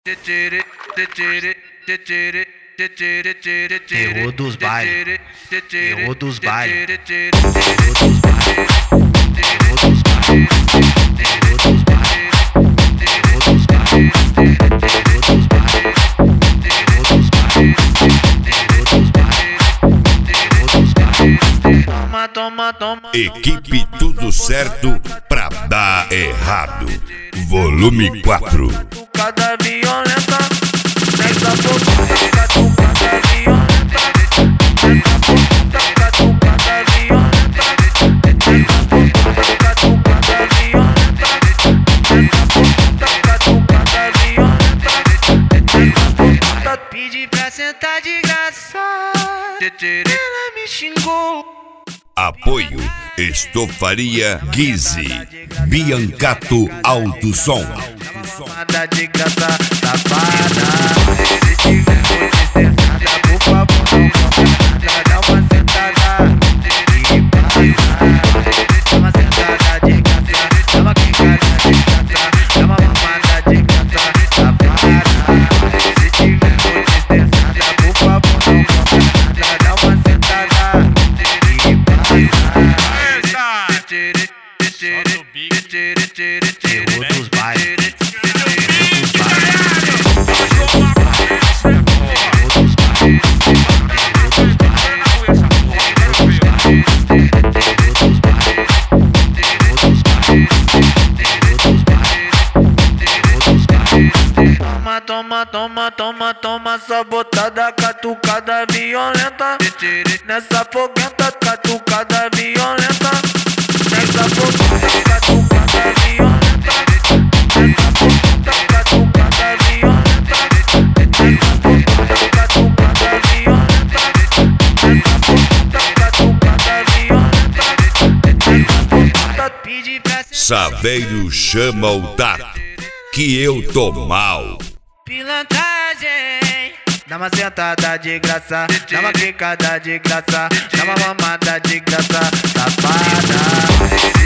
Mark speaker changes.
Speaker 1: Terror dos bailes, terror dos bailes,
Speaker 2: Equipe Tudo Certo pra dar errado. Volume 4.
Speaker 3: Cada violenta, nessa boca, catucada violenta, nessa boca, catucada violenta, nessa boca, catucada violenta, nessa boca, catucada violenta, nessa boca, pedi pra sentar de graça, ela me xingou.
Speaker 2: Apoio Estofaria Guise, Biancato Alto Som.
Speaker 3: Nada de graça, safada. Se tiver muito estressada, por favor, não dá uma sentada e passa. Dá uma sentada de graça, dá uma quicada de graça, dá uma mamada de graça, safada. Se tiver muito estressada, por favor, não dá uma sentada e passa.
Speaker 1: terror dos bailes.
Speaker 3: Toma, sabotada, catucada violenta. Nessa foguenta, catucada violenta. Nessa foguenta, catucada violenta. Nessa foguenta, catucada violenta. Nessa foguenta, catucada violenta. Nessa foguenta, catucada violenta. Nessa foguenta, pede pra
Speaker 2: Saveiro chama o tato, que eu tô mal.
Speaker 3: pilantragem. Dá uma sentada de graça, dá uma quicada de graça, dá uma mamada de graça, safada.